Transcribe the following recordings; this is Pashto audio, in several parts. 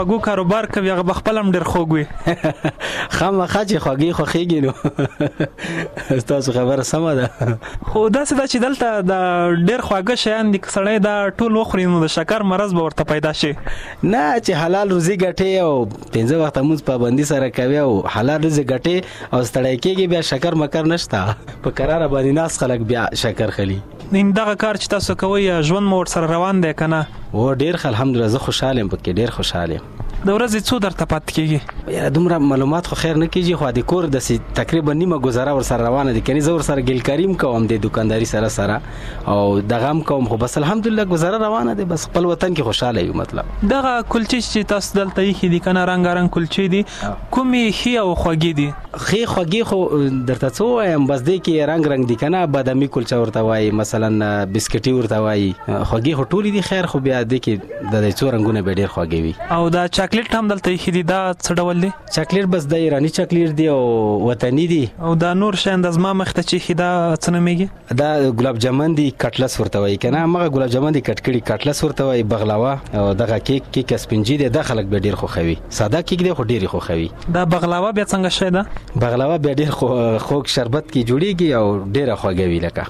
خواږو کاروبار کوي هغه به خپل هم ډېر خوږ وي. خامخا چې خوږې خوښېږي نو ستاسو خبره سمه ده. خو داسې ده چې دلته د ډېر خواږه شیان دي که سړی دا ټول وخوري نو د شکر مرض به ورته پیدا شي. نه چې حلال روزي ګټې او 15 وخته مونځ پابندي سره کوي او حلال روزي ګټې او ستړی کېږي بیا شکر مکر نشته. په قراره باندې ناس خلک بیا شکر خلی. دغه کار چې تاسو کوئ ژوند مو ورسره روان دی که نه؟ او ډېر الحمدلله زه خوشحاله یم پکې ډېر خوشحاله یم. د ورځې څو درته پاتې کېږي؟ یاره دومره معلومات خو خیر نه کېږي خو د کور داسې تقریبا نیمه ګزاره ورسره روانه دي. کنې زه ورسره ګیلکاري هم کوم د دوکانداري سره او دغه هم کوم خو بس الحمدلله ګزاره روانه دي. بس خپل وطن کې خوشحاله یو. مطلب دغه کلچې چې تاسو دلته ایښي دي که نه رنګارنګ کلچې دي کومې ښې او خوږې دي؟ ښې خوږې خو درته څه ووایم بس دې کې رنګ دي که نه بادامي کلچه ورته وایي مثلا بسکټي ورته وایي. خوږې خو ټولې دي خیر خو بیا دې کې د څو رنګونه به ډېر خوږې وي. او دا چاکلیټ هم دلته ایښي دي دا څه ډول دی؟ چاکلیټ بس د ایراني چاکلیټ دی او وطني دی. او دا نور شیان د زما مخ ته چې ایښي دا څه نومیږي؟ دا ګلاب جامن دی کټلس ورته وایي که نه همغه ګلاب جامن دی کټ کړي کټلس ورته وایي. بغلاوه او دغه کیک اسپنجي دی دا خلک به ډېر خوښوي. ساده کیک دی خو ډېر خوښوي. دا بغلاوه بیا څنګه شی ده؟ بغلاوه بیا ډېر خوږ شربت کې جوړیږي او ډېره خوږه وي. لکه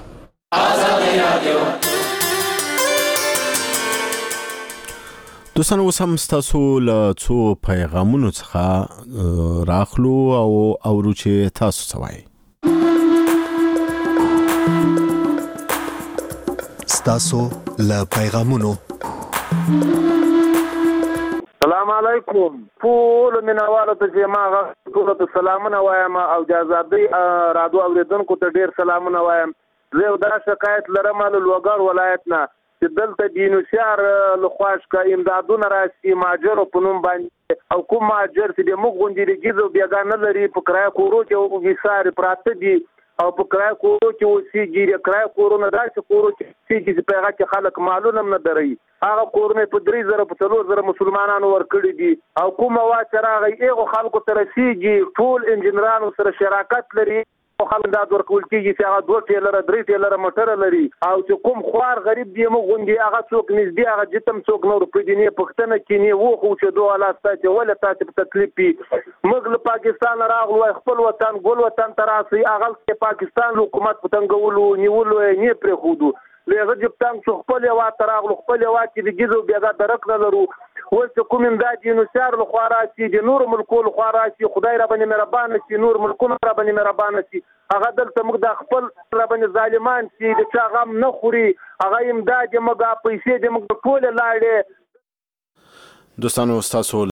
دوستانو اوس هم ستاسو له څو پیغامونو څخه راخلو او اورو چې تاسو څه وایي. ستاسو له پیغامونو. السلام علیکم ټول مینوالو ته چې ما ټولو ته سلامونه وایم او د ازادۍ راډیو اورېدونکو ته ډېر سلامونه وایم. زه یو دا شکایت لرم له لوګر ولایت نه چې دلته د نوشیار لخوا څخه امدادونه راشي مهاجرو په نوم باندې او کوم مهاجر چې د موږ غوندې د ګیزو بیګانه لري په کرایه کورو کې ویسارې پراته دي او په کرایه کورو کې اوسېږي. د کرایه کورونه داسې کورو کې اوسېږي چې په هغه کې خلک مالونه هم نه دروي. هغه کورونه په 3,000 په 4,000 مسلمانانو ورکړي دي او کومه وا چې راغی هغو خلکو ته رسېږي ټول انجینرانو سره شراکت لري. خلک دا ورکول کېږي چې هغه 2 ټیلره 3 ټیلره موټره لري او چې کوم خوار غریب دی موږ غوندې هغه څوک نږدې هغه جتم څوک نور په دې نه پښتنه کې نه وو خو چې دوه الله ستاسو ولې تاسو په تکلیف پی موږ له پاکستان راغلو خپل وطن ګل وطن تراسي هغه کې پاکستان حکومت پتنګولو نیولو نه پرې خودو لږه جبتان څو خپل وا تراغلو خپل وا چې د ګیزو بیګا درک نه لرو. اوس کوم امداد نو شهر له خوا راشي د نور ملکو له خوا راشي خدای را باندې مهربان شي نور ملکونه را باندې مهربان شي. هغه دلته موږ د خپل را باندې ظالمان شي د چا غم نه خوري هغه امداد موږ پیسې د موږ ټول لاړې. دوستانو تاسو